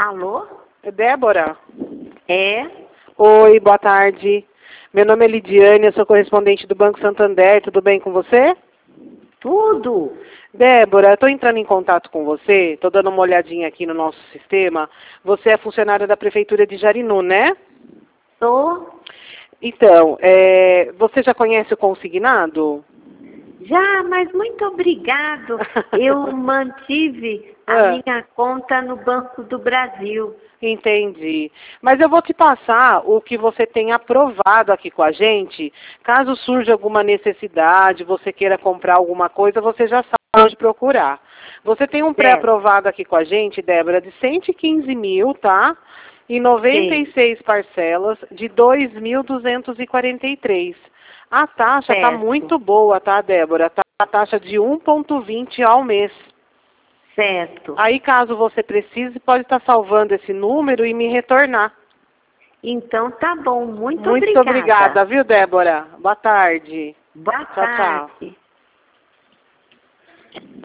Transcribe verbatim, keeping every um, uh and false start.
Alô? É Débora? É? Oi, boa tarde. Meu nome é Lidiane, eu sou correspondente do Banco Santander. Tudo bem com você? Tudo? Débora, eu estou entrando em contato com você, estou dando uma olhadinha aqui no nosso sistema. Você é funcionária da Prefeitura de Jarinu, né? Tô. Então, é, você já conhece o consignado? Já, mas muito obrigado. Eu mantive a Ah. minha conta no Banco do Brasil. Entendi. Mas eu vou te passar o que você tem aprovado aqui com a gente. Caso surja alguma necessidade, você queira comprar alguma coisa, você já sabe onde procurar. Você tem um pré-aprovado aqui com a gente, Débora, de cento e quinze mil, tá? Em noventa e seis parcelas de dois mil duzentos e quarenta e três. A taxa está muito boa, tá, Débora? Tá a taxa de um vírgula vinte ao mês. Certo. Aí, caso você precise, pode estar salvando esse número e me retornar. Então, tá bom. Muito, Muito obrigada. obrigada, viu, Débora? Boa tarde. Boa Tchau, tchau. tarde.